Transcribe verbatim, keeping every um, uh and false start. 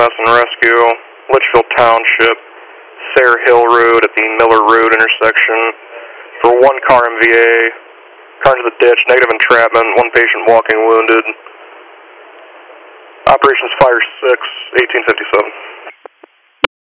M S and rescue, Litchfield Township, Sayre Hill Road at the Miller Road intersection. For one car M V A, car into the ditch, negative entrapment, one patient walking wounded. Operations Fire six, eighteen fifty-seven.